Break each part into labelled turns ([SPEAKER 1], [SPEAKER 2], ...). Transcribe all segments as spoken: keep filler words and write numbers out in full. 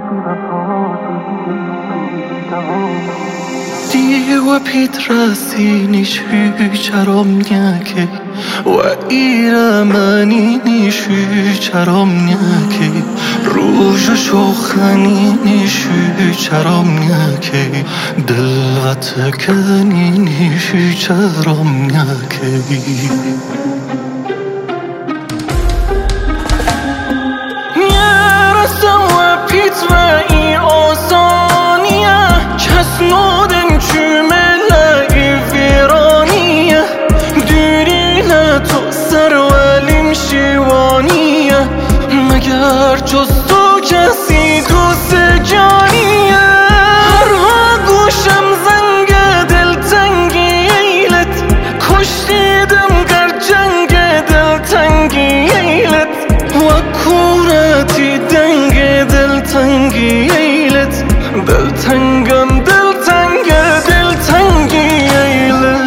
[SPEAKER 1] Diego Pietrasinish hüçaromnyake Wa iramanish hüçaromnyake Ruj shokhanish hüçaromnyake Dilvatkanish hüçaromnyake Yarasam wa pitva i osaniya Kasnoden chumela i viraniya Dürila to sarvalim shivaniya Magar juz to kasi dost janiya Harha gosham zang diltangi eylet Koshtidim gar jang diltangi eylet Wa kurati dang diltangi eylet Diltangam diltanga diltangi eylet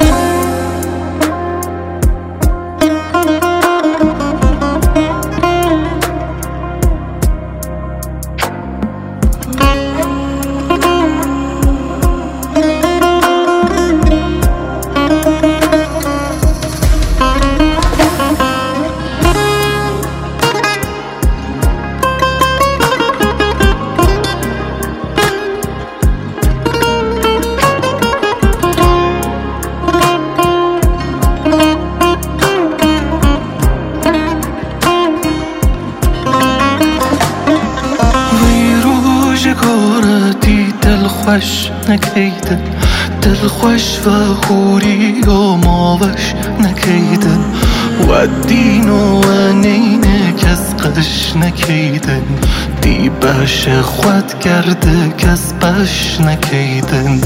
[SPEAKER 1] خوش نکیدن دل خوش و خوری و ماوش نکیدن و دین و نینه کس قش نکیدن دی بش خود کرده کس بش نکیدن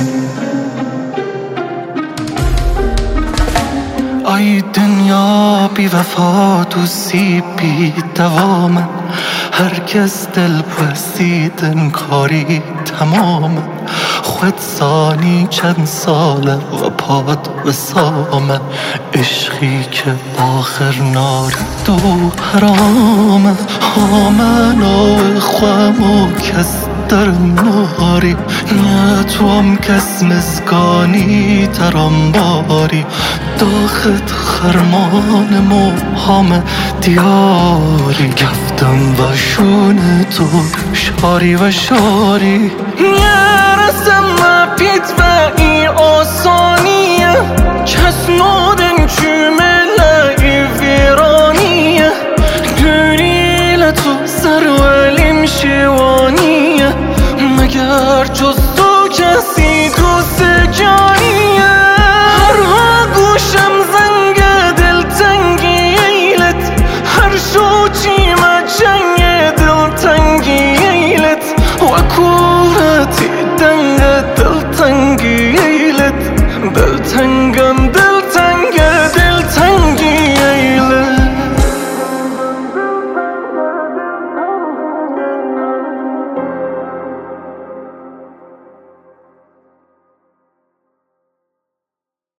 [SPEAKER 1] ای دنیا بی وفات و سی بی دوامن هر کس دل پرستیدن کاری تمام خود سانی چند ساله و پاد و سامه عشقی که آخر نارد و حرامه آمن و خوام و کس در ناری نیتوام کس مسکانی ترام باری داخت خرمان موهام دیاری گفتم و شون تو شاری و شاری نیرسم پیت و ای آسانیه کس نودن چومله ای ویرانیه گریل تو سرولیم شیوانیه مگر جز تو کسی دوست جانیه هرها گوشم زنگ دلتنگی ایلت هر شو چیمه جنگ دلتنگی ایلت و کورتی دنگ دلتنگی ایلت